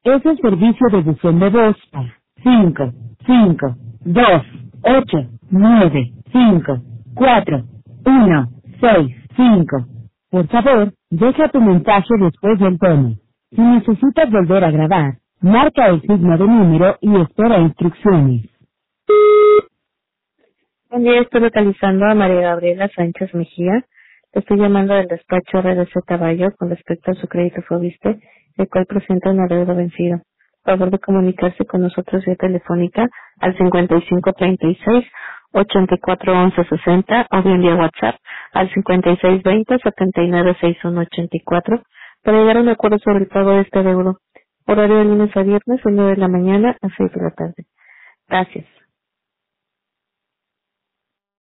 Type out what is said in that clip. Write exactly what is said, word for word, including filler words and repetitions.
Es el servicio de buzón de voz a cinco, cinco, dos, ocho, nueve, cinco, cuatro, uno, seis, cinco. Por favor, deja tu mensaje después del tono. Si necesitas volver a grabar, marca el signo de número y espera instrucciones. Buen día, estoy localizando a María Gabriela Sánchez Mejía. Le estoy llamando del despacho R D C Caballo con respecto a su crédito Fobiste, el cual presenta un adeudo vencido. Por favor de comunicarse con nosotros vía telefónica al cincuenta y cinco treinta y seis, ochenta y cuatro once sesenta o bien vía WhatsApp al cincuenta y seis veinte, setenta y nueve sesenta y uno ochenta y cuatro para llegar a un acuerdo sobre el pago de este adeudo. Horario de lunes a viernes, de nueve de la mañana a seis de la tarde. Gracias.